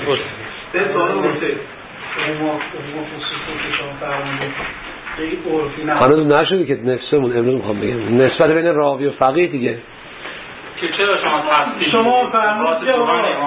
به سوال مرتب اون خصوصی که شما فرمودید خیلی عرفی نه هنوز نشده که نصفمون امروز میخوام بگم نسبت بین راوی و فقیه دیگه که چرا شما فرمودید که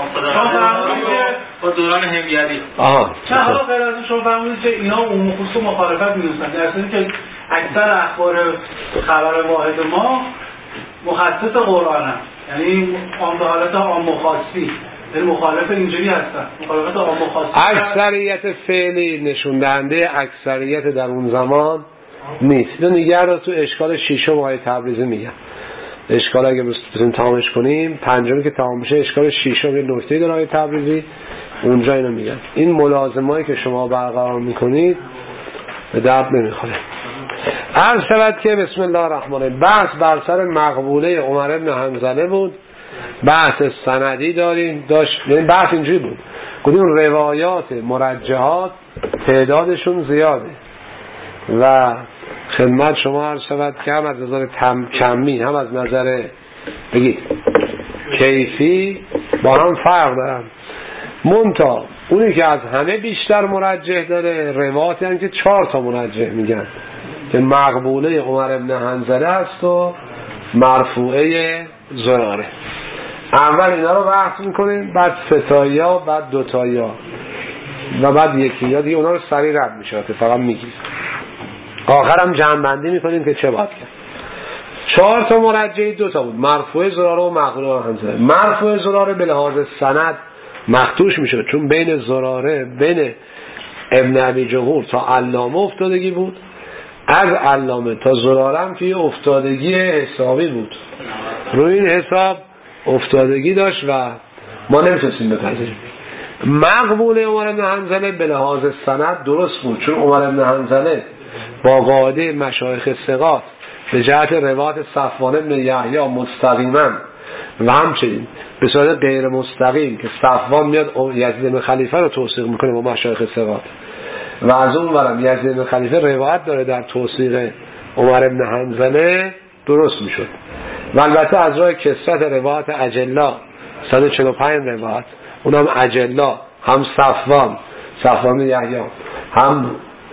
با دوران همیری چه حالا غیر از شما فرمودید که اینا عموم خصوص مخالفت می‌دونن در صورتی که اکثر اخبار خبر واحد ما مخصص قرآن هم یعنی آن به حالت عام و خاصی یعنی مخالف اینجوری هستن مخالفت عام و خاصی اکثریت فعلی نشون دهنده اکثریت در اون زمان نیست. اینو نگه رو تو اشکال شیشم آیه تبریزی میگن. اشکال اگه بتونیم تمامش کنیم پنجمی که تمام بشه اشکال شیشم یه نکته داره آیه تبریزی اونجا اینو میگن. این ملازمایی که شما برقرار میکنید به درد نمیخوره. عرض شود که بسم الله الرحمن الرحیم بحث بر سر مقبوله عمر بن حنظله بود. بحث سندی داشت یعنی بحث اینجوری بود گفتیم روایات مرجحات تعدادشون زیاده و خدمت شما عرض شود که هم از نظر کمی هم از نظر بگید کیفی با هم فرق دارن. منتها اونی که از همه بیشتر مرجح داره روایاتی هستن که 4 تا مرجح میگن که مقبوله عمر بن حنظله است و مرفوعه زراره. اول اینا رو بحث میکنیم بعد 3 تایا بعد 2 تایا و بعد یکی یا دیگه اونا رو سریع رد میشه فقط میگیم آخرم جمع بندی میکنیم که چه باید کرد. 4 تا مرجحی 2 تا بود مرفوع زراره و مقبوله حنظله. مرفوع زراره به لحاظ سند مخدوش میشد چون بین زراره بین ابن ابی جمهور تا علامه افتادگی بود از علامه تا زراره هم که افتادگی حسابی بود روی این حساب افتادگی داشت و ما نمیتونستیم بپذیریم. مقبوله عمر بن حنظله به لحاظ سند درست بود چون عمر بن حنظله با قاعده مشایخ ثقات به جهت روایت صفوان بن یحیی مستقیما و همچنین به صورت غیر مستقیم که صفوان میاد یزید بن خلیفه رو توثیق میکنه با مشایخ ثقات و از اون ورم یزید بن خلیفه روایت داره در توثیق عمر بن حنظله درست میشد و البته از راه کثرت روایت اجلا 145 روایت اونم اجلا هم صفوان یحیی هم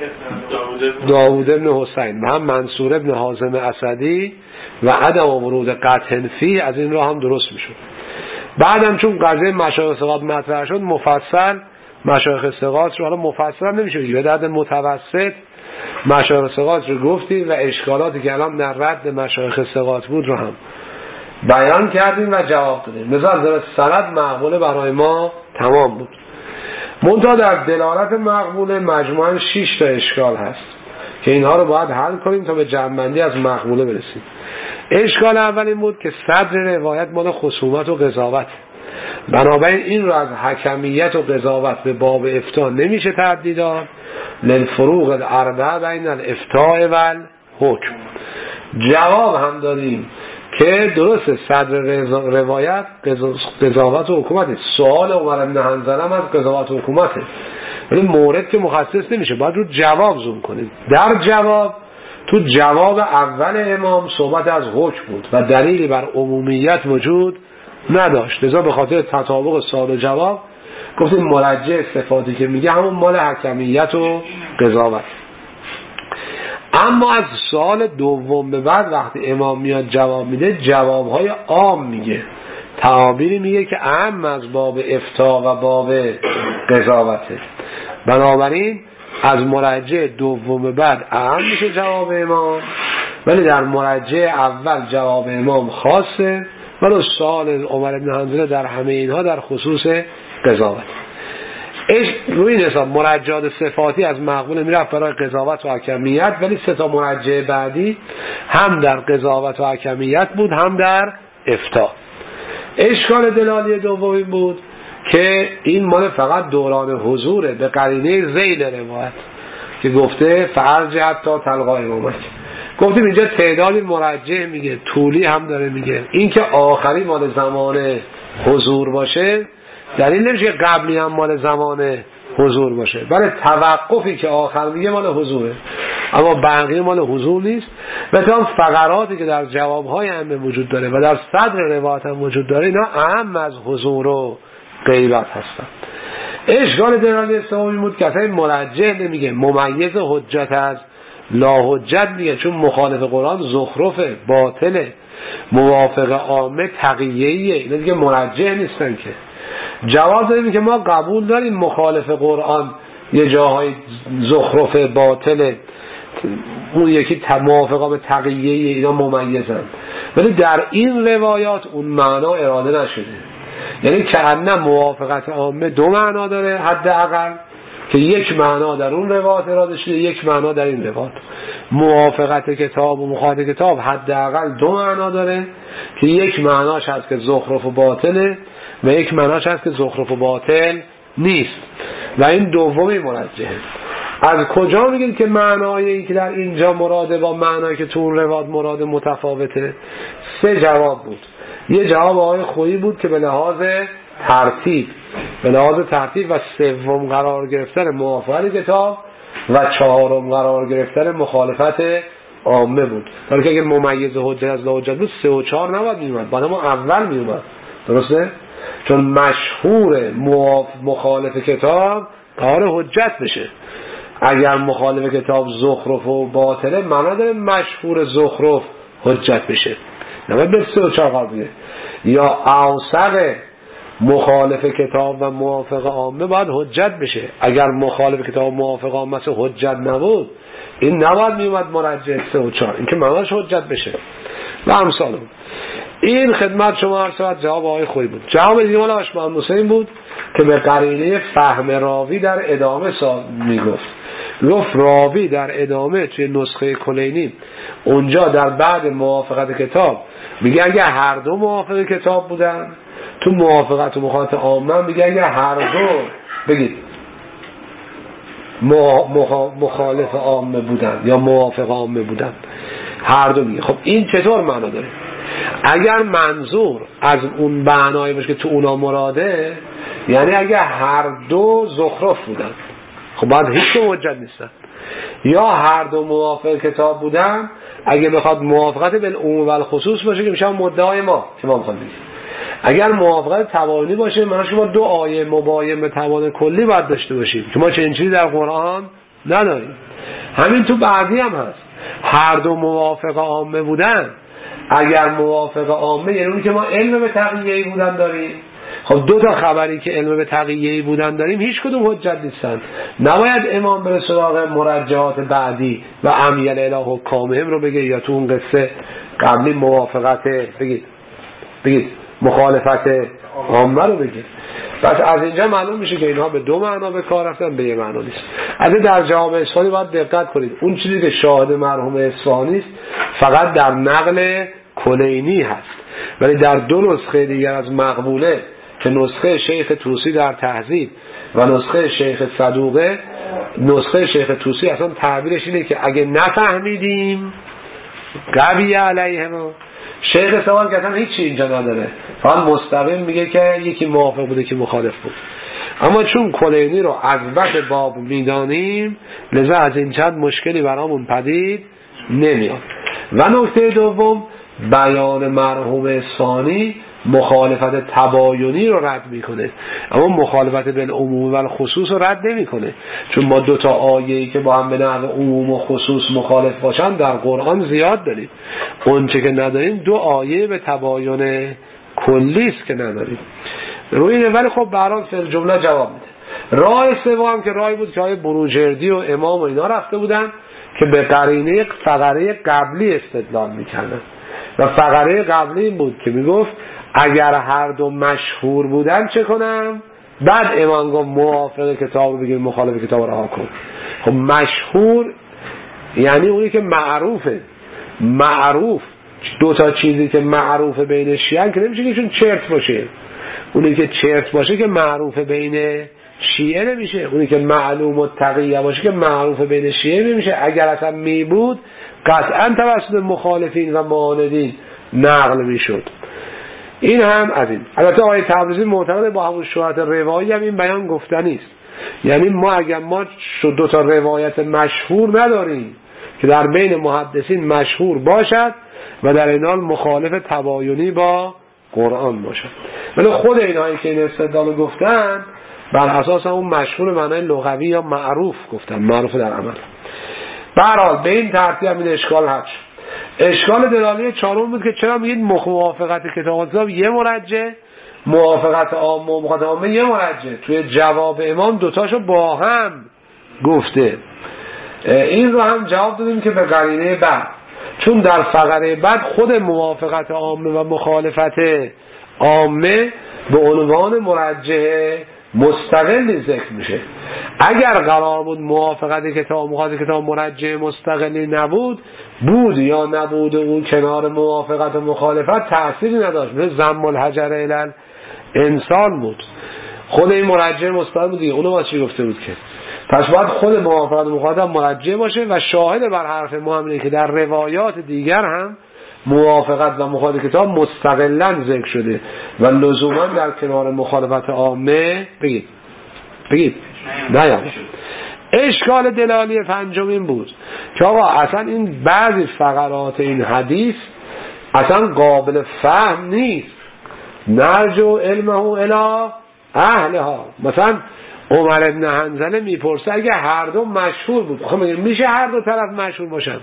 داوود بن حسین هم منصور بن حازم اسدی و عدم ورود قطع فی از این راه هم درست میشد. بعدم چون قضیه مشایخ ثقات مطرح شد مفصل مشایخ ثقات رو حالا مفصل نمیشه بگیم به درد متوسط مشایخ ثقات رو گفتیم و اشکالاتی که الان در رد مشایخ ثقات بود رو هم بیان کردیم و جواب دادیم. مثلا سند مقبوله برای ما تمام بود. منتها در دلالت مقبوله مجموعاً 6 تا اشکال هست که اینها رو باید حل کنیم تا به جمع‌بندی از مقبوله برسیم. اشکال اول این بود که صدر روایت مال خصومت و قضاوت، بنابراین این رو از حکمیت و قضاوت به باب افتاء نمیشه تعدی داد للفروق الاربعه بین الافتاء و الحکم. جواب هم دادیم که درسته صدر روایت قضاوت و حکومت، سوال عمر بن حنظله از قضاوت و حکومته، ولی مورد که مخصص نمیشه، باید رو جواب زوم کنیم. در جواب تو جواب اول امام صحبت از حکم بود و دلیلی بر عمومیت وجود نداشت، لذا به خاطر تطابق سوال و جواب گفتیم مرجع صفاتی که میگه همون مال حکمیت و قضاوت. اما از سوال دوم به بعد وقتی امام میاد جواب میده جوابهای عام میگه، تعابیری میگه که اهم از باب افتاء و باب قضاوته. بنابراین از مرجع دوم بعد اهم میشه جواب امام، ولی در مرجع اول جواب امام خاصه، ولی سوال عمر بن حنظله در همه اینها در خصوص قضاوت. روی این حساب مرجعات صفاتی از مقبول میرفت برای قضاوت و حکمیت، ولی 3 تا مرجع بعدی هم در قضاوت و حکمیت بود هم در افتاء. اشکال دلالی دومی بود که این مال فقط دوران حضوره به قرینه ذیل روایت که گفته فرج حتی تلقا امامت. گفتیم اینجا تعدادی مرجع میگه، طولی هم داره میگه، این که آخری مال زمان حضور باشه دلیل نمیشه قبلی هم مال زمان حضور باشه، برای توقفی که آخر میگه مال حضوره اما بقیه مال حضور نیست. و تمام فقراتی که در جوابهای ائمه وجود داره و در صدر روایت هم وجود داره اینا اهم از حضور و غیبت هستن. اشکال دلاله سومی بود که اصلا مرجح نمیگه، ممیز حجت از لا حجت میگه، چون مخالف قرآن زخرفه، باطله، موافق عامه تقیه‌ایه، اینا دیگه مرجح نیستن که. جواب داریم که ما قبول داریم مخالف قرآن یه جاهای زخرفه، باطله، اون یکی موافق عامه تقیه‌ایه، اینا ممیزن، ولی در این روایات اون معنا اراده نشده. یعنی که انه موافقت عامه دو معنا داره حداقل، که یک معنا در اون روایت اراده شده، یک معنا در این روایت. موافقت کتاب و مخالفت کتاب حداقل دو معنا داره، که یک معناش هست که زخرف و باطله و یک معناش هست که زخرف و باطل نیست، و این دومی مرجحه. از کجا میگید که معنایی که در اینجا مراده با معنایی که تو اون روایت مراده متفاوته؟ سه جواب بود. یه جواب آقای خویی بود که به لحاظ ترتیب و سوم قرار گرفتن موافقت کتاب و چهارم قرار گرفتن مخالفت عامه بود. ولی که اگه ممیز حجت از لا حجت بود 3 و 4 نباید میومد، بعد ما اول میومد، درسته؟ چون مشهور مخالف کتاب قرار حجت بشه. اگر مخالف کتاب زخرف و باطله، معنا داره مشهور زخرف حجت بشه، نباید به 3 و 4 قرار بگه. یا اوسق مخالف کتاب و موافق عامه باید حجت بشه. اگر مخالف کتاب و موافق عامه حجت نبود، این نباید میومد مرجح 3 و 4، این که معناش حجت بشه و امثال. این خدمت شما عرض شد جواب آقای خویی بود. جواب دیگه مال محمد حسین بود که به قرینه فهم راوی در ادامه گفت راوی در ادامه توی نسخه کلینی اونجا در بعد موافقت کتاب میگه اگه هر دو موافق کتاب بودن، تو موافقت و مخالفت عامه میگه اگه هر دو بگید مخالف عامه بودن یا موافق عامه بودن، هر دو میگه. خب این چطور معنا داره؟ اگر منظور از اون معنایی باشه که تو اونا مراده، یعنی اگه هر دو زخرف بودن، خب بعد هیچ دو حجت نیستن. یا هر دو موافق کتاب بودن، اگه بخواد موافقت بالعموم و الخصوص باشه که میشه مدعای ما که ما میخوام بگیم. اگر موافقت تباینی باشه، معناش که ما دو آیه مباین به تباین کلی باید داشته باشیم که ما چنین چیزی در قرآن نداریم. همین تو بعدی هم هست، هر دو موافق عامه بودن. اگر موافق عامه یعنی اون که ما علم به تقیه‌ای بودن داریم، خب دو تا خبری که علم به تقیه‌ای بودن داریم هیچ کدوم حجت نیستن. نباید امام بره سراغ مرجحات بعدی و امیل اله حکامهم رو بگه، یا تو اون قصه قبلی موافقت بگید مخالفت عامه رو بگه. پس از اینجا معلوم میشه که اینها به دو معنا به کار رفتن، به یه معنا نیست. از در جواب اصفهانی باید دقت کنید، اون چیزی که شاهد مرحوم اصفهانی است فقط در نقل کلینی هست، ولی در دو نسخه دیگر از مقبوله که نسخه شیخ طوسی در تهذیب و نسخه شیخ صدوقه، نسخه شیخ طوسی اصلا تعبیرش اینه که اگه نفهمیدیم قوی علیه ما، شیخ سوال که اصلا هیچی اینجا نداره، فقط مستقیم میگه که یکی موافق بوده که مخالف بود. اما چون کلینی رو از بط باب میدانیم، لذا از این چند مشکلی برامون پدید نمیاد. و نکته دوم، بیان مرحوم اصفهانی مخالفت تباینی رو رد میکنه، اما مخالفت بالعموم و الخصوص رو رد نمیکنه، چون ما دو تا آیه‌ای که با هم به نحو عموم و خصوص مخالف باشن در قرآن زیاد داریم. اونچه که نداریم دو آیه به تباین کلی است که نداریم. روی اینه، ولی خب برای فعل جمله جواب میده. راه سوم که راهی بود که آیه بروجردی و امام و اینا رفته بودن که به قرینه فقره قبلی استدلال میکردن، و فقره قبلی این بود که میگفت اگر هر دو مشهور بودن چه کنم؟ بعد امام گفت موافق کتاب بگیر، مخالف کتاب رها کن. خب مشهور یعنی اونی که معروف دو تا چیزی که معروف بین شیعه که نمیشه که چون چرت باشه، اونی که چرت باشه که معروف بین شیعه نمیشه، اونی که معلوم و تقیه باشه که معروف بین شیعه نمیشه. اگر اصلا می بود قطعا توسط مخالفین و معاندین نقل میشد. این هم از این. البته آقای تبریزی معتقد با همون شهرت روایی هم این بیان گفتنی است، یعنی ما اگر ما دو تا روایت مشهور نداریم که در بین محدثین مشهور باشد و در این حال مخالف تباینی با قرآن باشد، ولی خود اینایی که این استدلال گفتن بر اساس اون مشهور معنای لغوی یا معروف گفتم، معروف در عمل. به هر حال به این ترتیب این اشکال حل شد. اشکال دلالی چهارم بود که چرا میگید موافقت کتاب حساب یه مرجع، موافقت عام و موافقت عامه یه مرجع؟ توی جواب امام دوتاشو با هم گفته. این رو هم جواب دادیم که به قرینه بعد، چون در فقره بعد خود موافقت عامه و مخالفت عامه به عنوان مرجع مستقل ذکر میشه. اگر قرار بود موافقت کتاب مخالفت کتاب مرجع مستقلی نبود، بود یا نبود اون کنار موافقت و مخالفت تأثیری نداشت، مثل ضم الحجر الی انسان بود. خود این مرجع مستقل بود دیگه، اونو واسه چی گفته بود که؟ پس باید خود موافقت و مخالفت مرجع باشه و شاهد بر حرف ما هم اینه که در روایات دیگر هم موافقت و مخالفت کتاب مستقلاً ذکر شده و لزوما در کنار مخالفت عامه بگید نه. اشکال دلالی پنجمین بود که آقا اصلا این بعضی فقرات این حدیث اصلا قابل فهم نیست، نرجو علمه الی اهلها. مثلا عمر ابن حنظله میپرسه اگه هر دو مشهور بود، خب میشه هر دو طرف مشهور باشن؟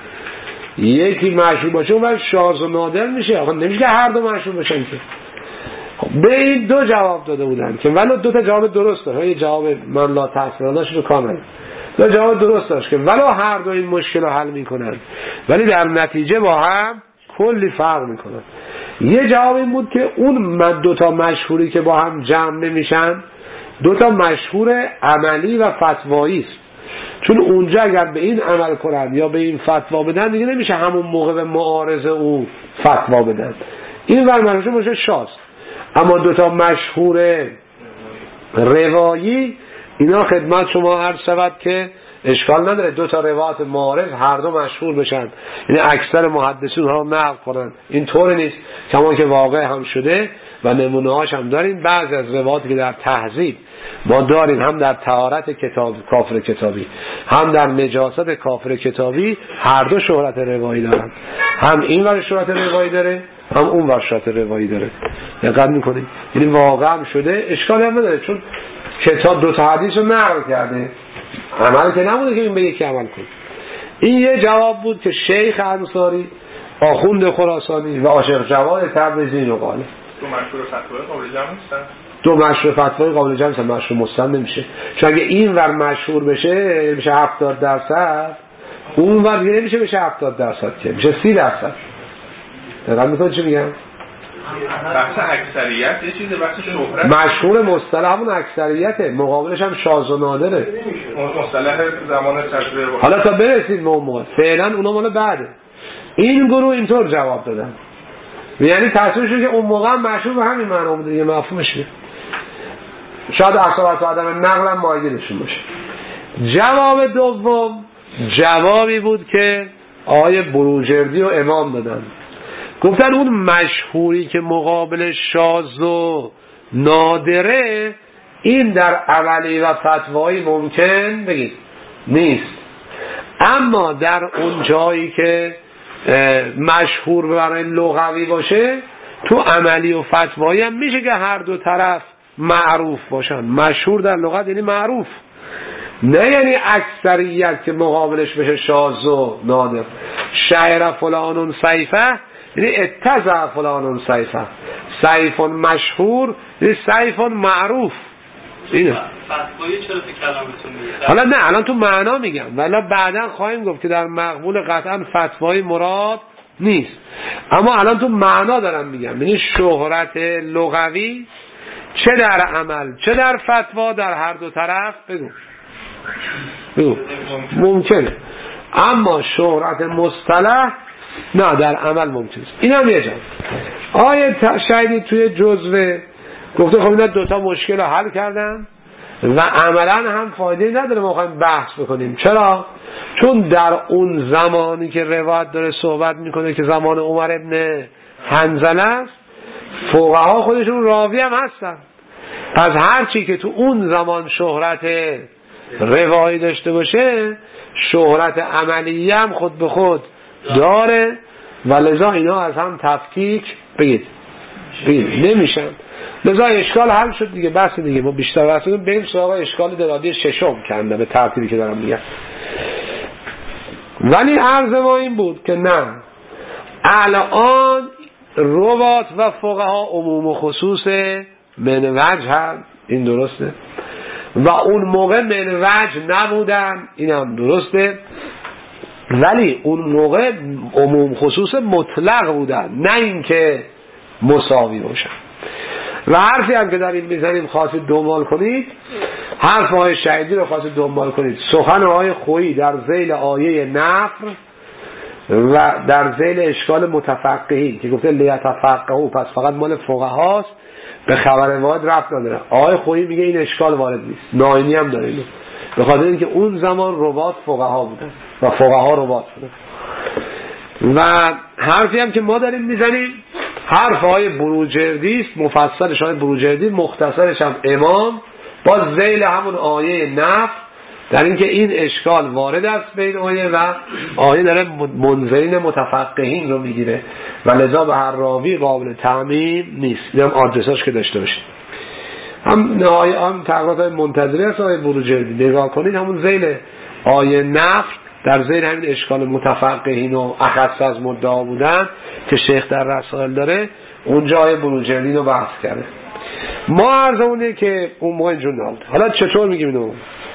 یکی مشهور باشه و شاذ و نادر میشه، آخه نمیشه که هر دو مشهور باشن که. به این دو جواب داده بودن که ولو دو تا جواب درست داشت، یه جواب من لا تأثیر داشت رو کامل، دو جواب درست داشت که ولو هر دو این مشکل رو حل میکنن ولی در نتیجه با هم کلی فرق میکنن. یه جواب این بود که اون دو تا مشهوری که با هم جمع نمیشن دو تا مشهور عملی و فتوایی است، چون اونجا اگر به این عمل کنن یا به این فتوا بدن دیگه نمیشه همون موقع به معارضه او فتوا بدن، این ور مشهور باشه شاذ. اما دو تا مشهور روایی اینا خدمت شما عرض شود که اشکال نداره دو تا روایت معارض هر دو مشهور بشن، یعنی اکثر محدثین ها نقل کنن. این طور نیست، کما که واقع هم شده و نمونه هاش هم داریم. بعضی از روایاتی که در تهذیب ما داریم، هم در طهارت کتاب کافر کتابی هم در نجاست کافر کتابی، هر دو شهرت روایی دارن، هم این ور شهرت روایی داره هم اون ور شهرت روایی داره. دقت می‌کنید؟ یعنی واقع هم شده، اشکالی هم نداره، چون کتاب دو تا حدیث رو نقل کرده، عمل که نبوده که این به یکی عمل کنه. این یه جواب بود که شیخ انصاری، آخوند خراسانی و عاشق جواد تبریزی رو قاله. دو مشهور فتوای قابل جمع نیستن؟ دو مشهور فتوای قابل جمع نیستن، مشهور مستند نمیشه. چون اگه این ور مشهور بشه میشه 70%، اون ور دیگه نمیشه بشه 70% که میشه 30%. دقیقاً می‌فهمید چی میگم؟ بحث اکثریت یه چیزه، بحث شهرت مشهور مصطلح همون اکثریته، مقابلش هم شاذ و نادره. مصطلح زمان تشریع. حالا تا برسید به اون موقع، فعلا اونا مال بعده. این گروه اینطور جواب دادن، یعنی تصویرشون که اون موقع مشهور به همین معنی بوده، یه مفهومش میشه. شاید اصالت و عدم نقل هم مایلشون باشه. جواب دوم جوابی بود که آقای بروجردی و امام دادن. گفتن اون مشهوری که مقابل شاذ و نادره، این در عملی و فتوایی ممکن بگید نیست، اما در اون جایی که مشهور برای لغوی باشه تو عملی و فتوایی هم میشه که هر دو طرف معروف باشن. مشهور در لغت یعنی معروف، نه یعنی اکثریت که مقابلش بشه شاذ و نادر. شعر فلان سیفه یعنی اتزع فلان سیفه، سیف مشهور یعنی سیف معروف. اینه فتوایی چرا تو کلامتون میگید؟ حالا نه، الان تو معنا میگم، ولی بعداً خواهیم گفت که در مقبول قطعاً فتوای مراد نیست، اما الان تو معنا دارم میگم، یعنی شهرت لغوی چه در عمل چه در فتوا در هر دو طرف بگو ممکنه، اما شهرت مصطلح نه در عمل ممکنه. این هم یه جان آیه شاید توی جزوه گفته خب اینا دوتا مشکل رو حل کردن و عملا هم فایده نداره ما خواهیم بحث بکنیم. چرا؟ چون در اون زمانی که روایت داره صحبت میکنه که زمان عمر ابن حنظله است، فقها خودشون راوی هم هستن، از هر چی که تو اون زمان شهرت روایی داشته باشه شهرت عملی هم خود به خود داره و لذا اینا از هم تفکیک بگید نمیشن. لذا اشکال حل شد دیگه، بحث دیگه ما بیشتر بحث کنیم بریم سراغ اشکال درادی ششم کنده به ترتیبی که دارم میگم. ولی عرض ما این بود که نه، الان روات و فقها عموم و خصوص من وجه هم، این درسته، و اون موقع من وجه نبودن، این هم درسته، ولی اون موقع عموم خصوص مطلق بودن، نه اینکه مساوی باشن. و حرفی هم که داریم میزنیم خواستید دنبال کنید، حرف آقای شهیدی رو خواستید دنبال کنید، سخن آقای خویی در ذیل آیه نفر و در ذیل اشکال متفقهی که گفته لیتفقهوا، پس فقط مال فقهاست، به خبر واحد رفت نداره. آقای خویی میگه این اشکال وارد نیست، ناینی هم داره اینو، به خاطر اینکه اون زمان روات فقها بودن و فقها روات بودن. و حرفی هم که ما داریم میزنیم حرف های بروجردی است، مفصلش های بروجردی، مختصرش هم امام، با ذیل همون آیه نفر، در اینکه این اشکال وارد است بین آیه و آیه داره منظرین متفقهین رو میگیره و لذا به هر راوی قابل تعمیم نیست. این هم آدرساش که داشته باشید. هم نهایه هم تقریبات منتظری است آیه بروجردی، نگاه کنید همون ذیل آیه نفر در ذیل همین اشکال متفقهین و اخص از مدعا بودن که شیخ در رسائل داره، اونجا آیه بروجردی رو بحث کرده. ما عرضمونه که اون موقع اینجور نبود. حالا چطور میگیم اینو؟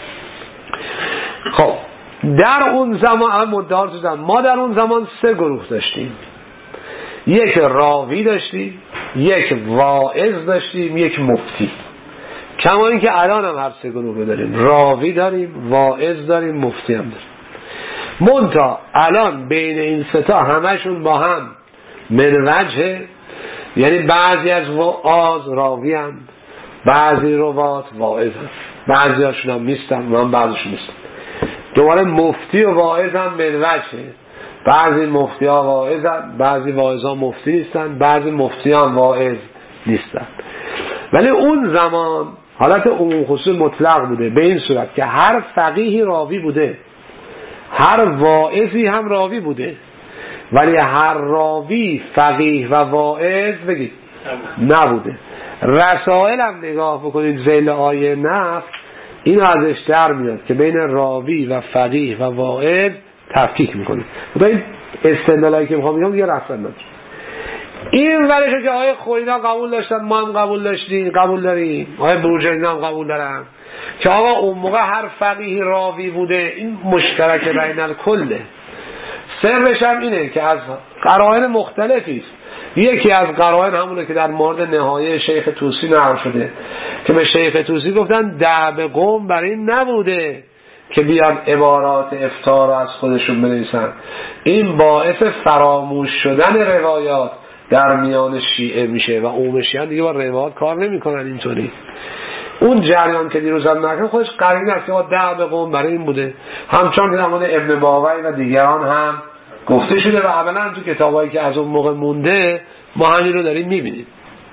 خب در اون زمان مدعا شدن، ما در اون زمان 3 گروه داشتیم، یک راوی داشتیم، یک واعظ داشتیم، یک مفتی. کما این که الان هم هر 3 گروه داریم، راوی داریم، واعظ داریم، مفتی هم داریم. منتها الان بین این 3 تا همشون با هم من وجه، یعنی بعضی از وعاظ راوی هم، بعضی روات واعظ هم، بعضی هاشون هم نیستن، من بعضیشون نیستم. دوباره مفتی و واعظ هم من وجه، بعضی مفتی ها واعظ هم، بعضی واعظ ها مفتی نیستن، بعضی مفتی هم واعظ نیستن. ولی اون زمان حالت عموم خصوص مطلق بوده، به این صورت که هر فقیهی راوی بوده، هر واعظی هم راوی بوده، ولی هر راوی فقیه و واعظ بگید نبوده. رسائل هم نگاه بکنید ذیل آیه نفر، این ازش در میاد که بین راوی و فقیه و واعظ تفکیک میکنه. خدا این استدلالی که میخوام بگم یه رسائل نداره. این ورشه که آقای خوینا قبول داشتن، ما هم قبول داشتیم، قبول داریم، آقای بروجردی هم قبول دارن که آقا اون موقع هر فقیه راوی بوده، این مشترک بین الکله. سرش هم اینه که از قرائن مختلفی است. یکی از قرائن همونه که در مورد نهایه شیخ طوسی نقل شده که به شیخ طوسی گفتن دعب قوم برای این نبوده که بیان عبارات افتار رو از خودشون بنویسن، این باعث فراموش شدن روایات در میان شیعه میشه و عموم شیعه دیگه با روایات کار نمیکنن اینطوری. اون جریان که دیروزم نکنه خودش قرینه است که با دعب قوم برای این بوده، همچنان که در مورد ابن باوی و دیگران هم گفته شده و اولا تو کتابایی که از اون موقع مونده ما همین رو داریم میبینیم.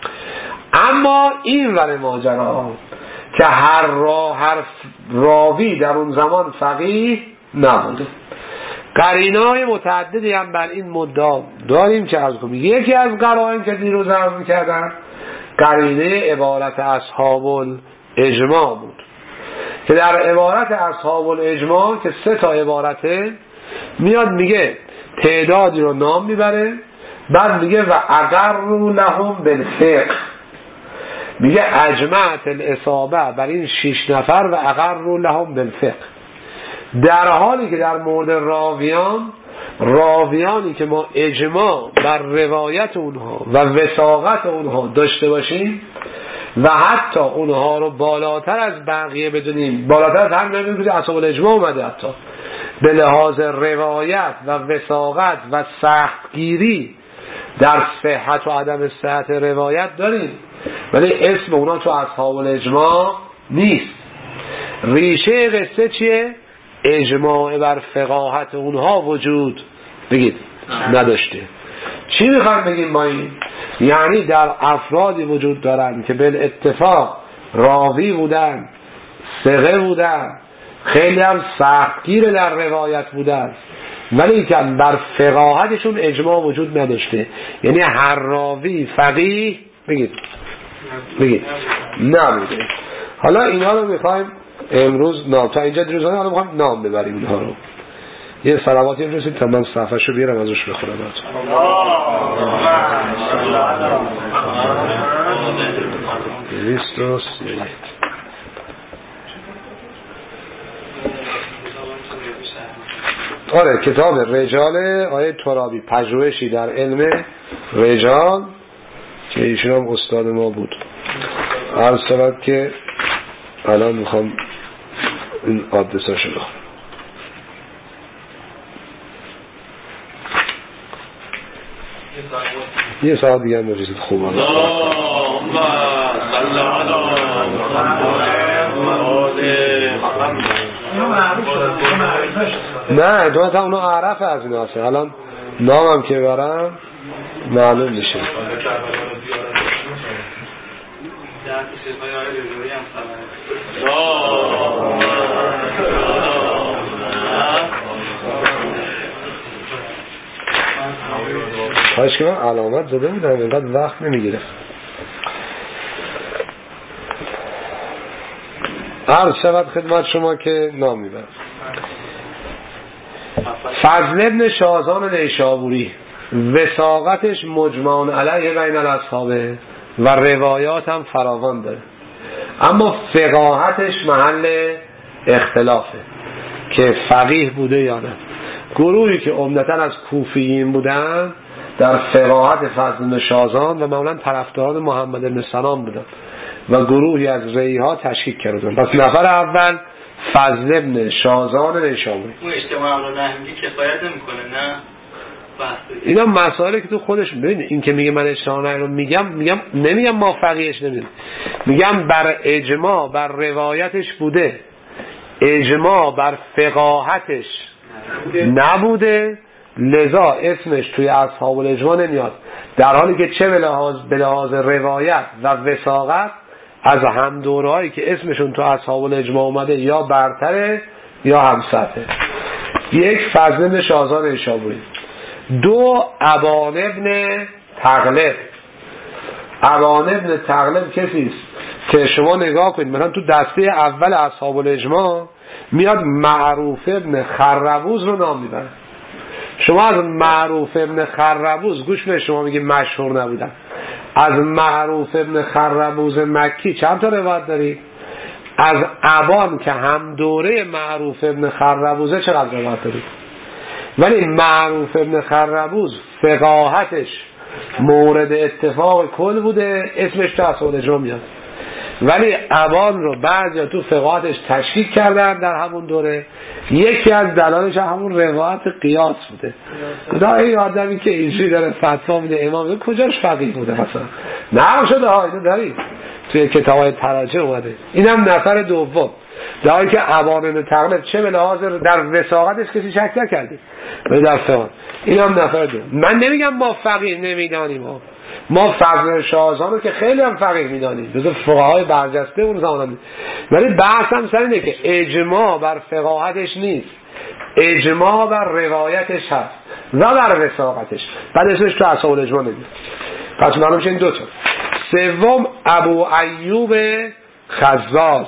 اما این ور ماجرا که هر راوی در اون زمان فقیه نبوده. قرینه‌های متعددی هم بر این مدعا داریم که از کنیم. یکی از قرائن که دیروز عرض می‌کردم قرینه عبارت اصحاب الاجماع بود که در عبارت اصحاب الاجماع که 3 تا عبارته میاد میگه تعدادی رو نام میبره، بعد میگه و اقروا لهم بالفقه، میگه اجمعت الاصابه بر این 6 نفر و اقروا لهم بالفقه، در حالی که در مورد راویانی که ما اجماع بر روایت اونها و وثاقت اونها داشته باشیم و حتی اونها رو بالاتر از بقیه بدونیم، بالاتر از هم نمیدونیم که اصحاب الاجماع اومده، حتی به لحاظ روایت و وثاقت و سختگیری در صحت و عدم صحت روایت داریم، ولی اسم اونا تو اصحاب الاجماع نیست. ریشه قصه چیه؟ اجماع بر فقاهت اونها وجود بگید نداشته. چی میخوایم بگیم با این؟ یعنی در افرادی وجود دارن که به اتفاق راوی بودن، ثقه بودن، خیلی هم سختگیر در روایت بودن، ولی که بر فقاهتشون اجماع وجود نداشته. یعنی هر راوی فقیه بگید نبوده. حالا اینا رو میخوایم امروز نام تا اینجا دروزانه حالا میخوایم نام ببریم اینها رو. یه صلواتی برسید تا من صفحه‌شو بیارم ازش بخونم. آره کتاب رجال آیه ترابی، پژوهشی در علم رجال که ایشون هم استاد ما بود. عرض شود که الان میخوام این آدرساشو بخونم. یه ساعت دیگه هم نجیزید خوب نه دوست هم اونا عرف از این هسته. الان نامم که برم معلوم میشه. خواهش که من علامت زده بودم اینقدر وقت نمیگیره. عرض شود خدمت شما که نام میبرم. فضل ابن شازان نیشابوری، وثاقتش مجمع علیه بین الاصحابه و روایات هم فراوان داره، اما فقاهتش محل اختلافه که فقیه بوده یا نه. گروهی که عمدتاً از کوفیین بودن در فقاهت فضل بن شازان و معمولاً طرفداران محمد بن سلام بودن و گروهی از ریحا تشکیک کردن. پس نفر اول فضل ابن شازان نیشابوری. اون اجتماع رو نهنگی کفایت نمیکنه نه؟ اینا مسائلی که تو خودش ببین، این که میگه من اجتماع رو میگم نمیگم ما فقیهش نمیدونم، میگم بر اجماع بر روایتش بوده، اجماع بر فقاهتش نبوده، لذا اسمش توی اصحاب الاجماع نمیاد، در حالی که چه به لحاظ روایت و وثاقت از هم دورهایی که اسمشون تو اصحاب الاجماع اومده یا برتره یا همسطه. یک فضل بن شازان نیشابوری. دو ابان ابن تغلب. ابان ابن تغلب کسیست که شما نگاه کنید مثلا تو دسته اول اصحاب الاجماع میاد معروف ابن خربوز رو نام میبره. شما از معروف ابن خربوز گوش به شما میگه مشهور نبودن، از معروف ابن خربوز مکی چند تا روایت دارید؟ از ابان که هم دوره معروف ابن خربوزه چقدر روایت دارید؟ ولی معروف ابن خربوز فقاهتش مورد اتفاق کل بوده، اسمش تو اصحاب الاجماع میاد، ولی ابان رو بعضی تو فقاهتش تشکیک کردن در همون دوره. یکی از دلایلش همون روایت قیاس بوده. خدا این آدمی که اینجوری داره فتوا میده امام کجاش فقیه بوده مثلا؟ نه شده ها اینو دارید توی کتابای تراجم اومده. اینم نفر دوم، در حالی که ابان بن تغلب چه به لحاظ در وثاقتش کسی شک نکرده ولی در فقه اینم نفر دوم. من نمیگم ما فقیه نمیدانیم، ما فضل شازان رو که خیلی هم فقیه میدانیم، جزو فقهای برجسته اون زمان، ولی بحث هم سر اینه که اجماع بر فقاهتش نیست، اجماع بر روایتش هست و بر وثاقتش، بعد اسمش تو اصحاب الاجماع نمیاد. پس معلوم میشه این دوتا. سوم ابو ایوب خزاز.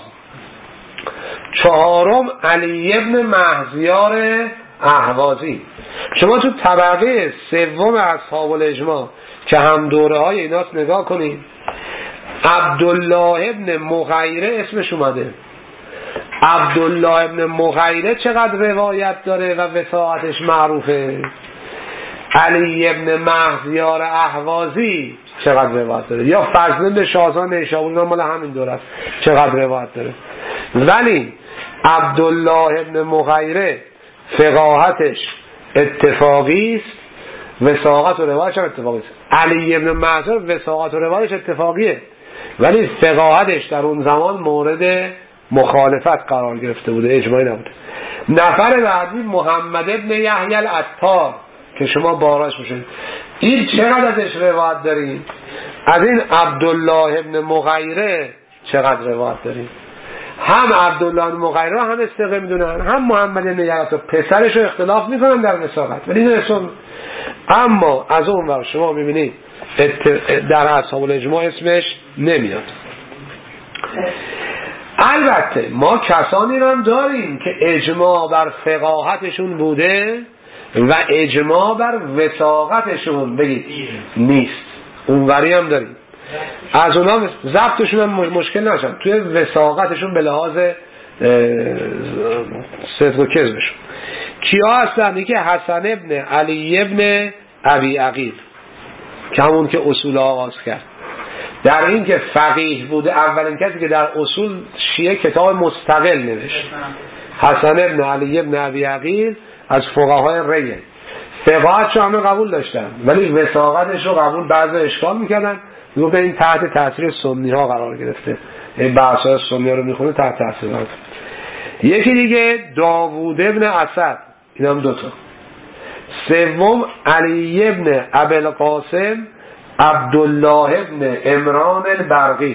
چهارم علی ابن مهزیار اهوازی. شما تو طبقه سوم اصحاب الاجماع که هم دوره های ایناست نگاه کنید، عبدالله ابن مغیره اسمش اومده. عبدالله ابن مغیره چقدر روایت داره و وثاقتش معروفه. علی ابن مهزیار اهوازی چقدر روایت داره، یا فضل بن شازان نیشابوری مال همین دوره است چقدر روایت داره. ولی عبدالله ابن مغیره فقاهتش اتفاقی است، وثاقت و روایتش هم اتفاقی است. علی ابن مهزیار وثاقت و روایتش اتفاقیه ولی فقاهتش در اون زمان مورد مخالفت قرار گرفته بوده، اجماعی نبوده. نفر بعدی محمد ابن یحیی العطار که شما باراش میشین. این چقدر ازش روایت داریم؟ از این عبدالله ابن مغیره چقدر روایت داریم؟ هم عبدالله ابن مغیره هم استقه میدونن، هم محمد ابن یحیی العطار پسرش رو اختلاف میکنن در وثاقت، ولی نه. اما از اون ور شما میبینید در اصحاب الاجماع اسمش نمیاد. البته ما کسانی رو هم داریم که اجماع بر فقاهتشون بوده و اجماع بر وثاقتشون بگید نیست، اونوری هم داریم. از اونا ضبطشون هم مشکل نشد توی وثاقتشون به لحاظ صدق و کذبشون. کیا هستن؟ یکی حسن ابن علی ابن ابی عقیل که همون که اصول آغاز کرد، در این که فقیه بوده، اولین کسی که در اصول شیعه کتاب مستقل نوشت. حسن ابن علی ابن ابی عقیل از فقهای ریه، فقاهتش رو همه قبول داشتن ولی وثاقتش رو قبول بعضی اشکال میکردن، رو به این تحت تاثیر سنی ها قرار گرفته. این بحث‌های سنی ها رو میخونه تحت تاثیر ها. یکی دیگه داوود ابن اسد، این هم دوتا. سوم علی ابن ابوالقاسم عبدالله ابن عمران البرقی،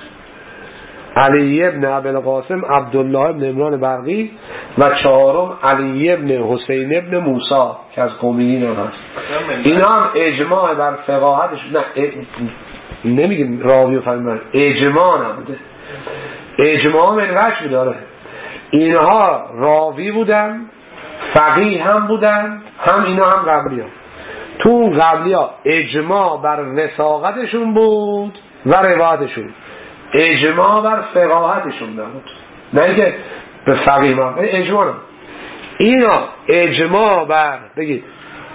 علی ابن ابوالقاسم عبدالله ابن عمران البرقی. و چهارم علی ابن حسین ابن موسی که از قمیین هم هست. اینا هم اجماع بر فقاهتش نمیگیم راوی و فهمیدن، اجماع نبوده، اجماع من وجه داره. اینها راوی بودن، فقیه هم بودن، هم اینا هم قبلی ها. تو اون قبلی ها اجماع بر وثاقتشون بود و روایتشون، اجماع بر فقاهتشون نبود. نه اینکه به فقیه ما اجماع نبود. اینا اجماع بر بگید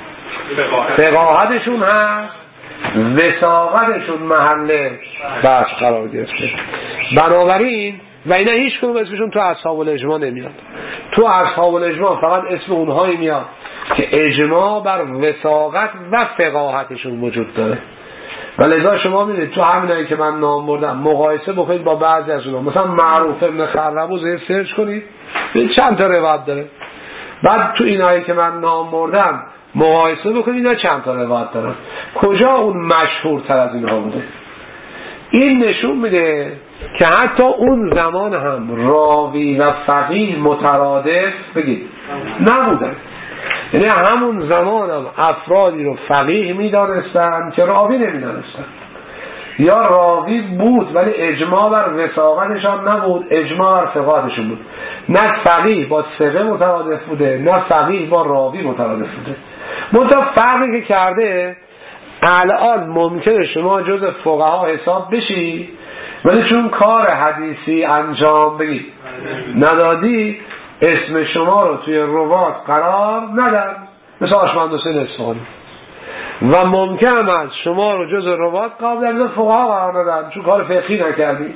فقاهتشون هست، وثاقتشون محل بحث قرار گرفته. بنابراین و اینا هیچ کدوم اسمشون تو اصحاب الاجماع نمیاد. تو اصحاب الاجماع فقط اسم اونهایی میاد که اجماع بر وثاقت و فقاهتشون وجود داره. و لذا شما میدید تو همینایی که من نام بردم مقایسه بکنید با بعضی از اونها. مثلا معروف ابن خربوز سرچ کنید ببینید چند تا روایت داره. بعد تو اینایی که من نام بردم مقایسه بکنید اینا چند تا روایت دارن، کجا اون مشهورتر از اینها بوده. این نشون میده که حتی اون زمان هم راوی و فقیه مترادف بگید نبودن. یعنی همون زمان هم افرادی رو فقیه میدانستن که راوی نمیدانستن، یا راوی بود ولی اجماع بر وثاقتشان نبود، اجماع بر فقاهتشون بود. نه فقیه با ثقه مترادف بوده، نه فقیه با راوی مترادف بوده. منتها فرقی که کرده الان ممکنه شما جز فقها حساب بشی ولی چون کار حدیثی انجام بگید ندادی اسم شما رو توی روات قرار ندن، مثل آشمند حسین اصفهانی. و ممکن است شما رو جز روات قابل فقها قرار ندن چون کار فقهی نکردی.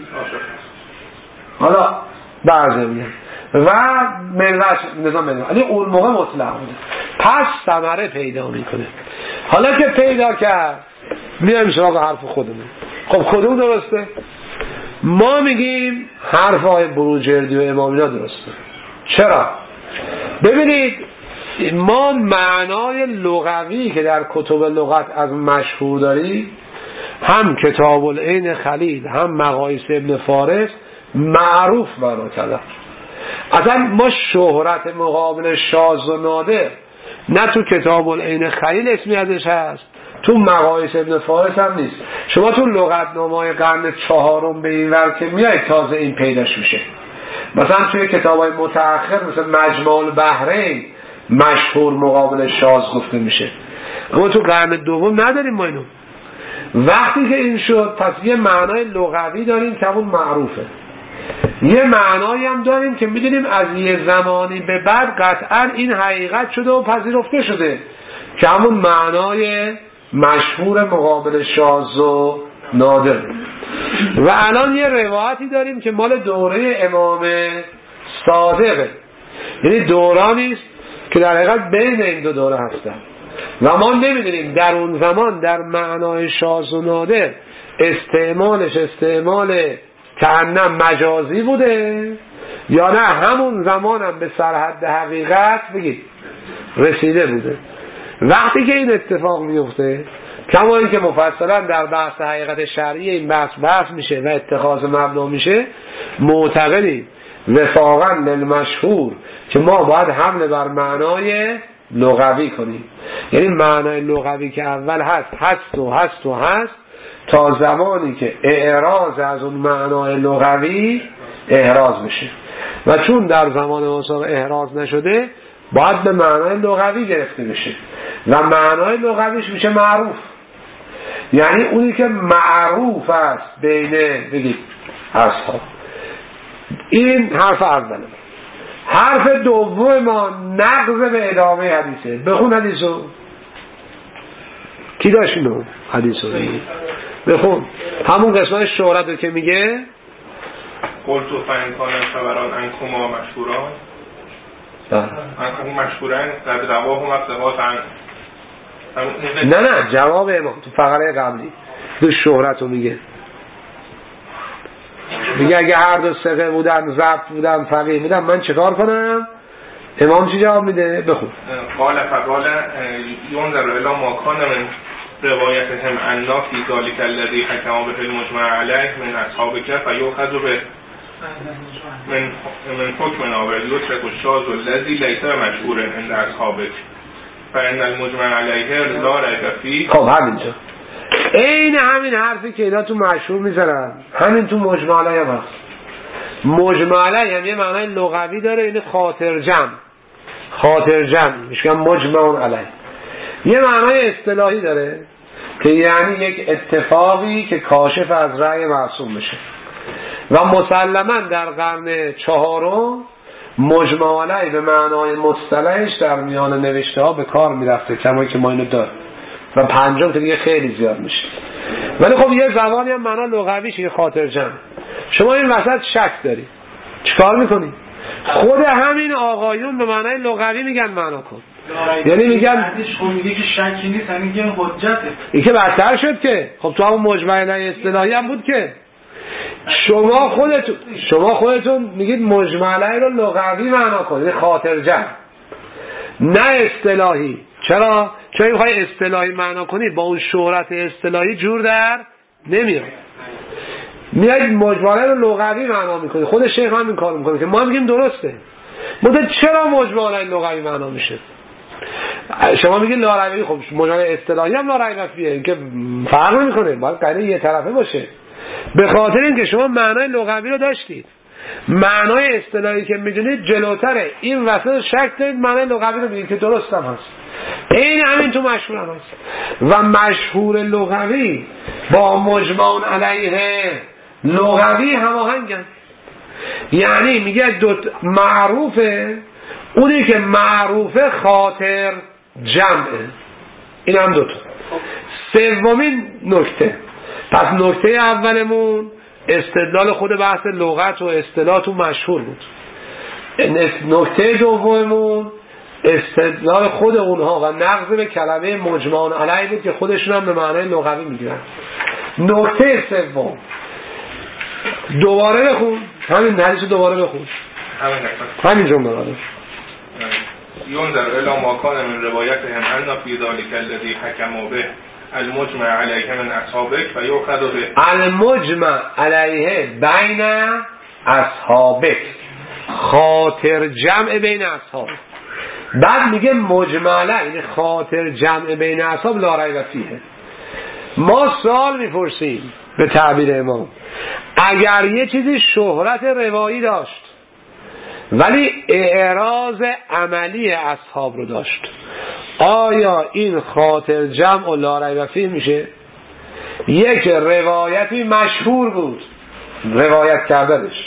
حالا بعضی میگن و ملوش نظام ملوش، ولی اون موقع مطلق بوده. پس ثمره پیدا میکنه. حالا که پیدا کرد میایم سراغ حرف خودمون. خب کدوم درسته؟ ما میگیم حرف آقای بروجردی و امامینا درسته. چرا؟ ببینید ما معنای لغوی که در کتب لغت از مشهور داریم، هم کتاب العین خلیل هم مقایس ابن فارس معروف معنا کردن. اصلا ما شهرت مقابل شاذ و نادر نه تو کتاب العین خلیل اسمی ازش هست، تو مقایس ابن فارس هم نیست. شما تو لغتنامه‌های قرن چهارم به این ور که میایید تازه این پیداش میشه. مثلا توی کتاب‌های متأخر مثل مجمع البحرین مشهور مقابل شاذ گفته میشه، اما تو قرن دوم نداریم ما اینو. وقتی که این شد پس یه معنای لغوی داریم که اون معروفه، یه معنایی هم داریم که میدونیم از یه زمانی به بعد قطعا این حقیقت شده و پذیرفته شده که همون معنای مشهور مقابل شاذ و نادر. و الان یه روایتی داریم که مال دوره امام صادقه، یعنی دورانی است که در حقیقت بین این دو دوره هستن و ما نمیدونیم در اون زمان در معنای شاذ و نادر استعمالش استعمال کأنه مجازی بوده یا نه همون زمان هم به سرحد حقیقت بگید رسیده بوده. وقتی که این اتفاق میفته کما این که مفصلا در بحث حقیقت شرعی این بحث میشه و اتخاذ مبنا میشه، معتقدیم وفاقا للمشهور که ما باید حمل بر معنای لغوی کنیم. یعنی معنای لغوی که اول هست تا زمانی که اعراض از اون معنای لغوی احراز بشه و چون در زمان مسابقه احراز نشده باید به معنای لغوی گرفته بشه و معنای لغویش میشه معروف. یعنی اونی که معروف است بین بگید اصحاب. این حرف اوله. حرف دوم ما نقض به ادامه حدیثه. بخون حدیثو. کی داشت اینو؟ حدیثو بخون. همون قسمت شهرت رو که میگه قلتو فانکان خبران انکما مشهوران انکما مشهوران در رواه و مقدمات نه جواب امام تو فقره قبلی تو شهرت رو میگه اگه هر دو ثقه بودن ضبط بودن فقیه بودن من چیکار کنم؟ امام چی جواب میده؟ بخون. قال فقال ينظر الى ما كان من روایتهم عنا في ذلك الذي حكم به المجمع عليه من اصحابك فيؤخذ به من حكم ناظر يترك الشاذ الذي ليس مشهورا عند اصحابك فإن المجمع عليه لا ريب فيه. خب همینجا این همین حرفی که اینا تو مشهور میذارن همین تو مجمع علیه هم هست. مجمع علیه هم یه معنای لغوی داره، این خاطر جمع میشن مجمع علیه. یه معنای اصطلاحی داره که یعنی یک اتفاقی که کاشف از رأی معصوم بشه و مسلماً در قرن چهارم مجمع علیه به معنای مصطلحش در میان نوشته ها به کار میرفته کما که ما اینو داریم و پنجم که دیگه خیلی زیاد میشه. ولی خب یه زبانی هم معنا لغویشه که خاطر جمع. شما این وسط شک داری چیکار میکنی؟ خود همین آقایون به معنای لغوی میگن معنا کن، یعنی میگن میگه که شکی نیست، یعنی میگه حجته. این که بدتر شد که خب تو همون مجمع علیه اصطلاحی هم بود که شما خودتون میگید مجمع علیه رو لغوی معنا کن، خاطر جمع نه اصطلاحی. چرا میخوای اصطلاحی معنا کنی با اون شهرت اصطلاحی جور در نمیاد، میاد مجمع رو لغوی معنا میکنی. خود شیخ هم این کارو میکنه که ما میگیم درسته. بوده چرا مجمع لغوی معنا میشه؟ شما میگید لا ریب، خب مجمع اصطلاحی هم لا ریب فیه، این که فرق نمیکنه، باید قاعده یه طرفه باشه. به خاطر اینکه شما معنای لغوی رو داشتید، معنای اصطلاحی که میدونید جلوتره، این وسط شک دارید معنای لغوی رو میگید که درست هم هست. این همین تو مشهور هم هست و مشهور لغوی با مجمع علیه لغوی هماهنگن. یعنی میگه معروفه، اونی که معروفه خاطر جمعه. این هم دوتا. سومین نکته، پس نکته اولمون استدلال خود بحث لغت و اصطلاح تو مشهور بود. نکته دوممون استدلال خود اونها و نقض به کلمه مجمع علیه بود که خودشون هم به معنای لغوی میگیرن. نکته سوم دوباره بخون، همین حدیث دوباره بخون، همین جمله رو ينظر الى ما كان من روایتهم عنا في ذلك الذي حكموا به المجمع علیه من اصحابک فیؤخذ به المجمع علیه بین اصحابک، خاطر جمع بین اصحاب. بعد میگه مجمع علیه یعنی خاطر جمع بین اصحاب لا ریب فیه. ما سوال میپرسیم به تعبیر امام، اگر یه چیزی شهرت روایی داشت ولی اعراض عملی اصحاب رو داشت، آیا این خاطر جمع و لا ریب فیه میشه؟ یک روایتی مشهور بود روایت کردنش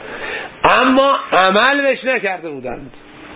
اما عمل بهش نکرده بودند،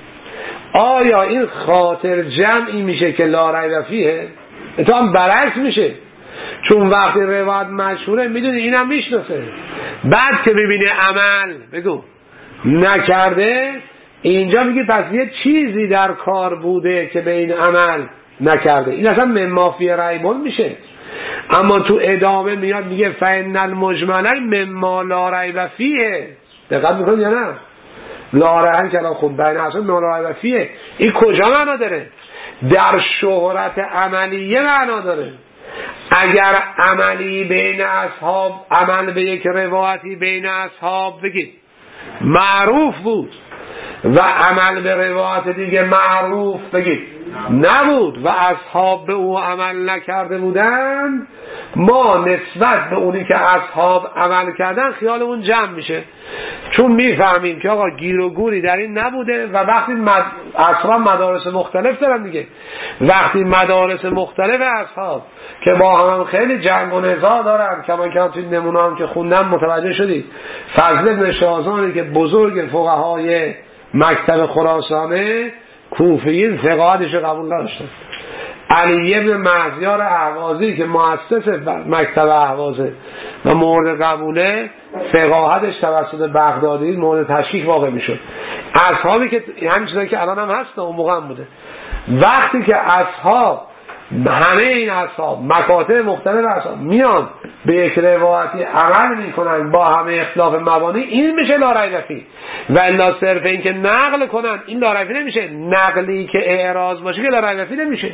آیا این خاطر جمعی میشه که لا ریب فیه؟ تو هم برعکس میشه، چون وقتی روایت مشهوره میدونی اینم میشناسه، بعد که ببینه عمل بگو نکرده، اینجا میگه پس یه چیزی در کار بوده که به این عمل نکرده، این اصلا مما فی ریبون میشه. اما تو ادامه میاد میگه فإن المجمع مما لا ریب فیه. دقت میکنید یا نه؟ لا ریب کلام خود بین اصلا مما لا ریب فیه، این کجا معنا داره؟ در شهرت عملیه معنا داره. اگر عملی بین اصحاب، عمل به یک روایتی بین اصحاب بگید معروف بود و عمل به روایت دیگه معروف بگید نبود و اصحاب به او عمل نکرده بودند، ما نسبت به اونی که اصحاب عمل کردن خیالمون جمع میشه، چون میفهمیم که آقا گیر و گوری در این نبوده. و وقتی اصحاب مدارس مختلف دارن دیگه، وقتی مدارس مختلف اصحاب که با هم خیلی جنگ و نزاع دارن، کما که توی نمونه هم که خوندم متوجه شدید، فضل بن شاذانی که بزرگ فقهای مکتب خراسانه، کوفیین فقاهتش قبول نداشتن. علی ابن مهدیار اهوازی که مؤسس مکتب اهوازه و مورد قبوله، فقاهتش توسط بغدادی مورد تشکیک واقع میشد. اصحابی که همین چیزایی که الان هم هست اون موقع هم بوده. وقتی که اصحاب، همه این اصحاب مکاتب مختلف اصحاب میان به یک روایتی عمل میکنن با همه اختلاف مبانی، این میشه لا ریب فیه. و الا صرف این که نقل کنن این لا ریب فیه نمیشه، نقلی که اعراض باشه که لا ریب فیه نمیشه.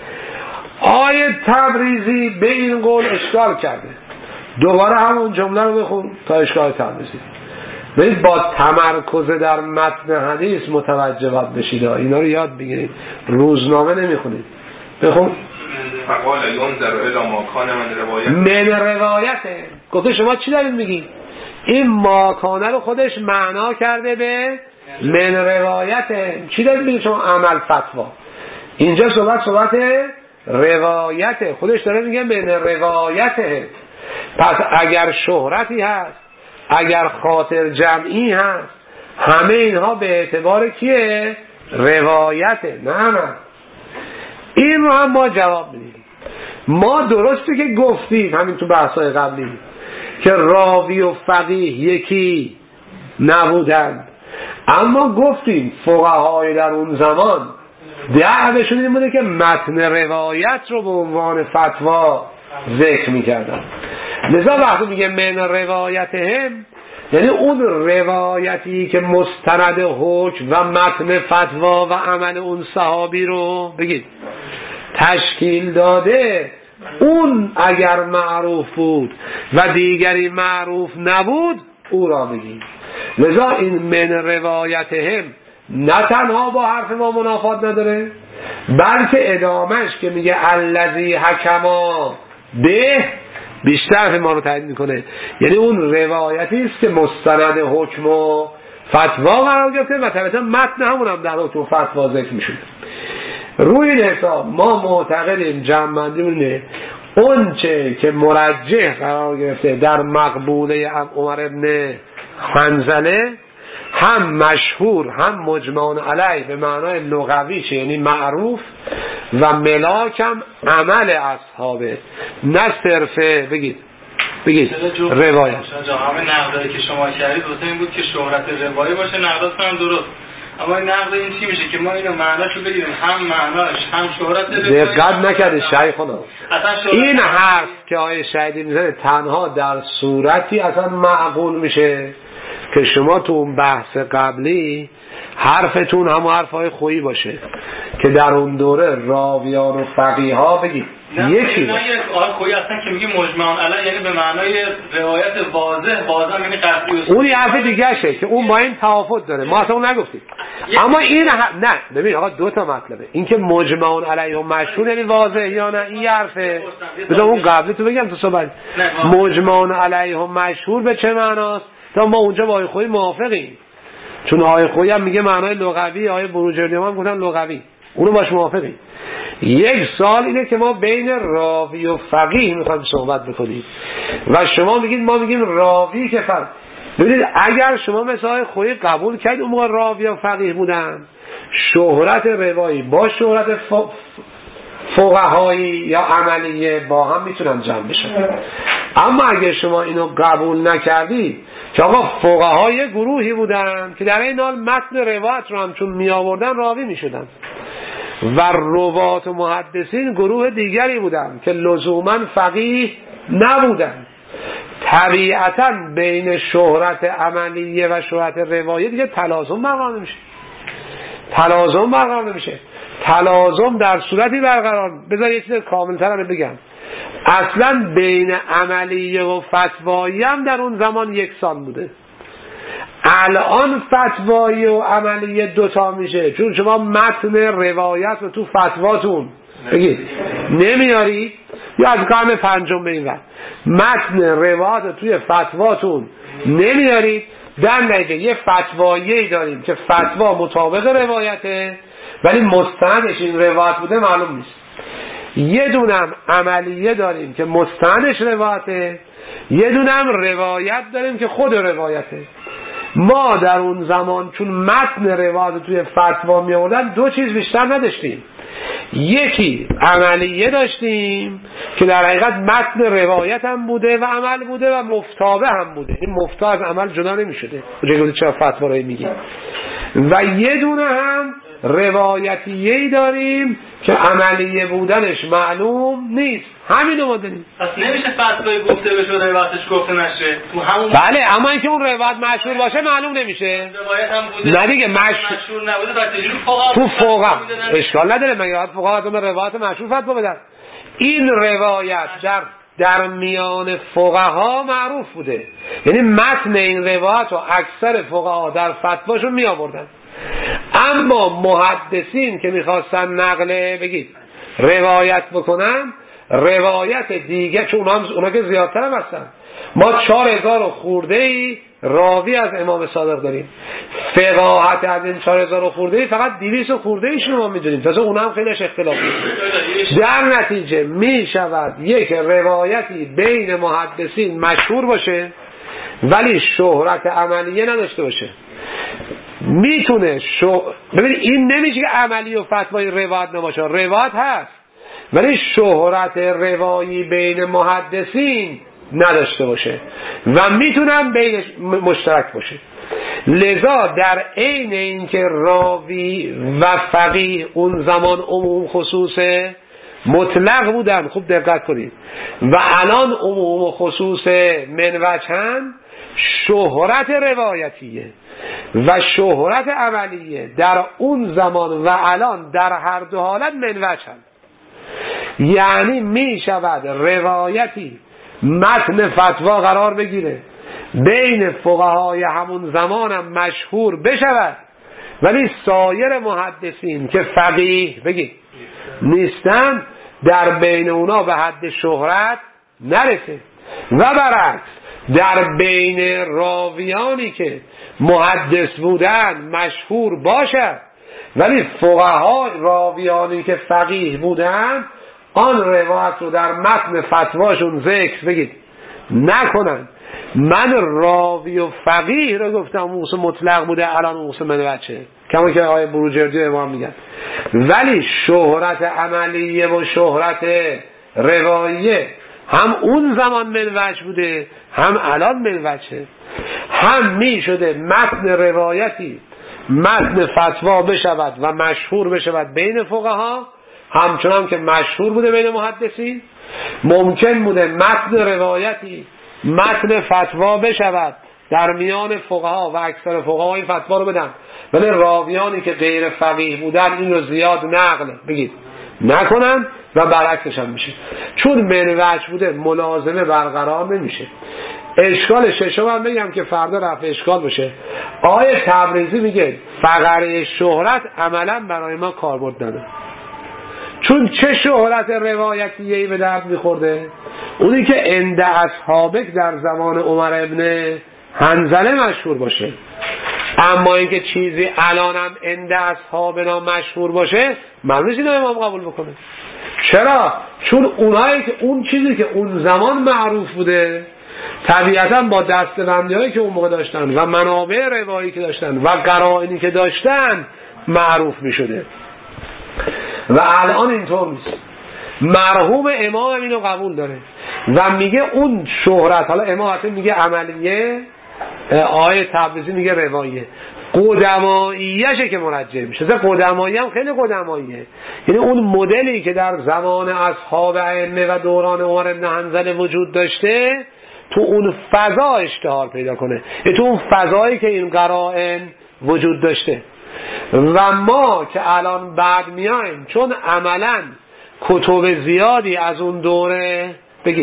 آیه تبریزی به این قول اشکال کرده، دوباره همون جمله رو بخون تا اشکال تبریزی. برید با تمرکز در متن حدیث متوجه بشید، اینا رو یاد بگیرید، روزنامه نمیخونید. بخون. فقال ينظر الى ما كان من روایته. گفته شما چی دارید میگی؟ این ماکانه رو خودش معنا کرده به من روایته. چی دارید میگی شما؟ عمل فتوا. اینجا صحبت روایته، خودش داره میگه من روایته. پس اگر شهرتی هست، اگر خاطر جمعی هست، همه اینها به اعتبار کیه؟ روایته. نه این رو هم ما جواب میدیم. ما درسته که گفتیم همین تو بحثای قبلی که راوی و فقیه یکی نبودند، اما گفتیم فقهای در اون زمان دعوشون این بوده که متن روایت رو به عنوان فتوا ذکر میکردن. لذا وقتی میگه من روایتهم، یعنی اون روایتی که مستند حکم و متن فتوا و عمل اون صحابی رو بگید تشکیل داده، اون اگر معروف بود و دیگری معروف نبود او را بگید. لذا این من روایتهم نه تنها با حرف ما منافات نداره، بلکه ادامش که میگه الذی حکما به، بیشتر ما رو تایید میکنه. یعنی اون روایتی است که مستند حکم و فتوا قرار گرفته و طبعا متن همون هم در حکم و فتوا ذکر میشونه. روی این حساب ما معتقدیم جمع‌بندی اون چه که مرجح قرار گرفته در مقبوله عمر ابن حنظله هم مشهور هم مجمع علیه به معنای لغویش، یعنی معروف، و ملاک هم عمل اصحابه، نه صرفه بگید روایت. همه نقدایی که شما کردید واسه این بود که شهرت روایی باشه، نقداتون هم درست. اما این نقد این چی میشه که ما اینو معناشو بگیریم، هم معناش هم شهرت روایی. دقت نکرده شیخونا، این حرف که آیه شهیدی میزنه تنها در صورتی اصلا معقول میشه که شما تو اون بحث قبلی حرفتون همون حرفای خویی باشه که در اون دوره راویان و فقیه ها بگید یکی نه یک آقای خویی اصلا که میگه مجمع علیه، یعنی به معنای روایت واضح یعنی قطعی. اون یه حرف دیگه شه که اون با این توافق داره، ما اصلا اون نگفتیم. اما این نه ببین آقا دو تا مطلبه، این که مجمع علیه و مشهور یعنی واضح یا نه، این حرفه. بذار اون قبلی تو بگم تو صحبت. مجمع علیه و مشهور به چه معناست؟ تا ما اونجا با آقای خویی موافقیم، چون آقای خویی هم میگه معنای لغوی، آقای بروجردی هم گفتن لغوی، اونو باش موافقیم. یک سال اینه که ما بین راوی و فقیه میخوایم صحبت بکنیم و شما میگید ما میگیم راوی که فرق. ببینید اگر شما مثل آقای خویی قبول کرد اون موقع راوی و فقیه بودن، شهرت روایی با شهرت فقهایی یا عملیه با هم میتونن جمع بشن. اما اگر شما اینو قبول نکردی که آقا فقهای گروهی بودن که در این حال متن روایت رو هم چون می آوردن راوی می شدن و روات و محدثین گروه دیگری بودن که لزوما فقیه نبودن، طبیعتا بین شهرت عملیه و شهرت روایت دیگه تلازم برقرار نمیشه. تلازم در صورتی برقرار، بذار یک چیز کامل‌تر رو بگم، اصلا بین عملیه و فتوایی هم در اون زمان یکسان بوده. الان فتوایی و عملیه دوتا میشه، چون شما متن روایت رو تو فتواتون بگید نمیارید، یا از قرن پنجم به این وقت متن روایت رو توی فتواتون نمیارید، در نتیجه یه فتوایی داریم که فتوا مطابق روایته ولی مستندش این روایت بوده معلوم نیست. یه دونم عملیه داریم که مستندش روایته، یه دونم روایت داریم که خود روایته. ما در اون زمان چون متن روایت توی فتوا می آوردن دو چیز بیشتر نداشتیم، یکی عملیه داشتیم که در حقیقت متن روایت هم بوده و عمل بوده و مفتابه هم بوده، این مفتا از عمل جدا نمی شده رجوع چرا فتوا رو میگیم، و یه دونه هم روایتیه‌ای داریم که عملیه بودنش معلوم نیست. همین رو ما داریم. پس نمیشه فتوای گفته بشه روایتش گفته نشه تو همون. بله، اما اینکه اون روایت مشهور باشه معلوم نمیشه. روایت هم بوده نه دیگه مشهور نبوده، بعد چجوری فقها تو فقها اشکال نداره، مگه فقها به روایت مشهور فتوا بدن؟ این روایت در میان فقها معروف بوده، یعنی متن این روایت رو اکثر فقها در فتواشون می آوردن. اما محدثین که میخواستن نقل بگید روایت بکنن، روایت دیگه، چون اونا که زیادتر هم هستن، ما 4000 خورده ای راوی از امام صادق داریم، فقاهت از این 4000 خورده ای فقط 200 خورده ایشون ما میدونیم، تازه اونها هم خیلیش اختلافی. در نتیجه میشود یک روایتی بین محدثین مشهور باشه ولی شهرت عملیه نداشته باشه. میتونه ببینید این نمیشه که عملی و فتوای روایت نباشه، روایت هست ولی شهرت روایی بین محدثین نداشته باشه و میتونم بینش مشترک باشه. لذا در عین اینکه راوی و فقیه اون زمان عموم خصوص مطلق بودن، خوب دقت کنید، و الان عموم و خصوص من وجهن، شهرت روایتیه و شهرت عملیه در اون زمان و الان در هر دو حالت من وجهن. یعنی می شود روایتی متن فتوا قرار بگیره بین فقهای همون زمانم مشهور بشود ولی سایر محدثین که فقیه بگید نیستن در بین اونا به حد شهرت نرسه، و برعکس در بین راویانی که محدث بودن مشهور باشد ولی فقها راویانی که فقیه بودن آن روایت رو در متن فتواشون ذکر بگید نکنن. من راوی و فقیه رو گفتم موسی مطلق بوده، الان موسی من وجه، کما که آیه بروجردی امام میگن، ولی شهرت عملیه و شهرت رواییه هم اون زمان من وجه بوده هم الان من وجه. هم می شده متن روایتی متن فتوا بشود و مشهور بشود بین فقها، همچنان که مشهور بوده بین محدثین. ممکن بوده متن روایتی متن فتوا بشود در میان فقها و اکثر فقها این فتوا رو بدن ولی راویانی که غیر فقیه بودن این رو زیاد نقل بگید نکنن و برعکسش هم میشه. چون من وجه بوده ملازمه برقرار نمیشه. اشکال ششم هم بگم که فردا رفع اشکال بشه. آیه تبریزی میگه فقره شهرت عملا برای ما کاربرد نداره. چون چه شهرت روایتیه‌ای به درد میخورده؟ اونی که عند اصحابک در زمان عمر ابن حنظله مشهور باشه. اما اینکه چیزی الانم عند اصحابنا مشهور باشه معلومه اینو امام قبول بکنه. چرا؟ چون اونایی که اون چیزی که اون زمان معروف بوده طبیعتا با دستبندی‌هایی که اون موقع داشتن و منابع روایی که داشتن و قرائنی که داشتن معروف می‌شده و الان اینطور نیست. مرحوم امام اینو قبول داره و میگه اون شهرت، حالا امام حتی میگه عملیه، آیه تبریزی میگه رواییه، قدماییشه که مرجع میشه. قدمایی هم خیلی قدماییه، یعنی اون مدلی که در زمان اصحاب ائمه و دوران عمر بن حنظله وجود داشته تو اون فضا اشتهار پیدا کنه، تو اون فضایی که این قرائن وجود داشته. و ما که الان بعد میایم چون عملا کتب زیادی از اون دوره بگید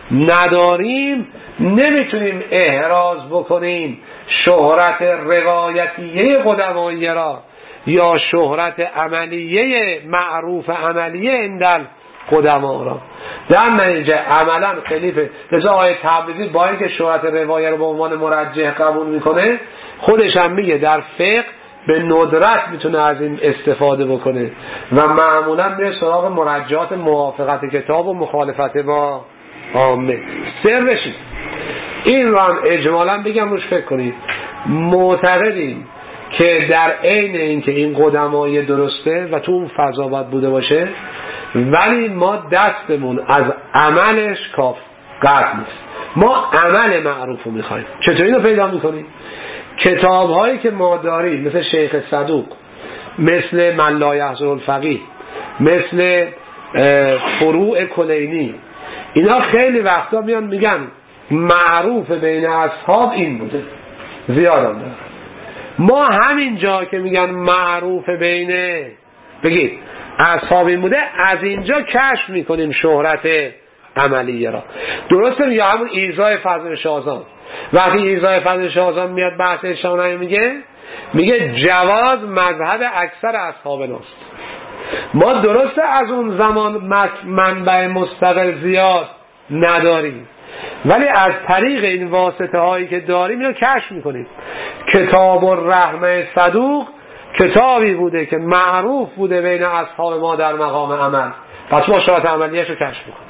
نداریم نمیتونیم احراز بکنیم شهرت روایتیه قدمایی را یا شهرت عملیه معروف عملیه اندل قدما را. در نتیجه عملا خلیفه رضا آقای تبریزی با اینکه شهرت روایه رو به عنوان مرجح قبول میکنه، خودش هم میگه در فقه به ندرت میتونه از این استفاده بکنه و معمولا میره سراغ مرجحات موافقت کتاب و مخالفت با عامه. سرش این رو هم اجمالا بگم روش فکر کنید. معتقدیم که در عین اینکه این قدمای درسته و تو اون فضا باید بوده باشه، ولی ما دستمون از عملش قطع نیست. ما عمل معروف رو میخوایم. چطور اینو پیدا میکنیم؟ کتاب هایی که ما داریم مثل شیخ صدوق، مثل من لا یحضر الفقیه، مثل فروع کلینی، اینا خیلی وقتا میان میگن معروف بین اصحاب این بوده، زیاد هم داره. ما همین جا که میگن معروف بین بگید اصحاب این بوده، از اینجا کشف میکنیم شهرت عملیه را. درسته؟ یا همون ایزای فضل شازان، وقتی ایزای فضل شازان میاد بحث شانه میگه جواز مذهب اکثر اصحاب ناست. ما درسته از اون زمان منبع مستقل زیاد نداریم، ولی از طریق این واسطه هایی که داریم اینو کشف میکنیم. کتاب الرحمه صدوق کتابی بوده که معروف بوده بین اصحاب ما در مقام عمل، پس ما شرط عملیش رو کشف میکنیم.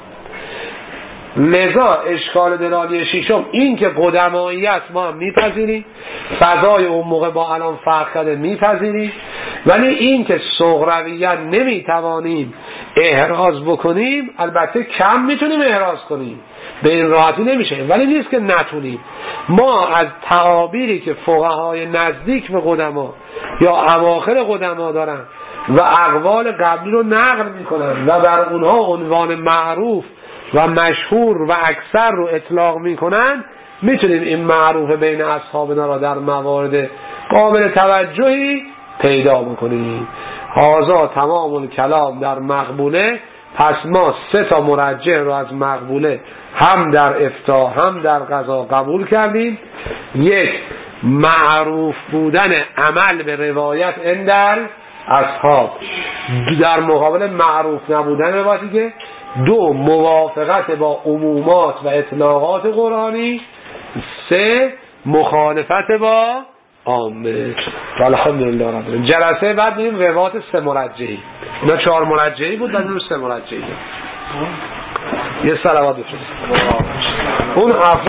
لذا اشکال دلالی شیشم این که قدماییت ما هم میپذیریم، فضای اون موقع با الان فرق کرده میپذیریم، ولی این که صغرویت نمیتوانیم احراز بکنیم، البته کم میتونیم احراز کنیم، به این راحتی نمیشه، ولی نیست که نتونیم. ما از تعابیری که فقهای نزدیک به قدما یا اواخر قدما دارن و اقوال قبلی رو نقل میکنن و بر اونها عنوان معروف و مشهور و اکثر رو اطلاق میکنن، میتونیم این معروف بین اصحابنا را در موارد قابل توجهی پیدا بکنیم. هذا تمام الکلام در مقبوله. پس ما 3 مرجح رو از مقبوله هم در افتاء هم در قضا قبول کردیم. 1 معروف بودن عمل به روایت اندر اصحاب در مقابل معروف نبودن روایتی که 2 موافقت با عمومات و اطلاقات قرآنی، 3 مخالفت با عامه. الحمدلله رب العالمین. جلسه بعد میریم روایت 3 مرجحی. اینا 4 مرجحی بود، در اون 3 مرجحی. یه صلوات بفرست. اون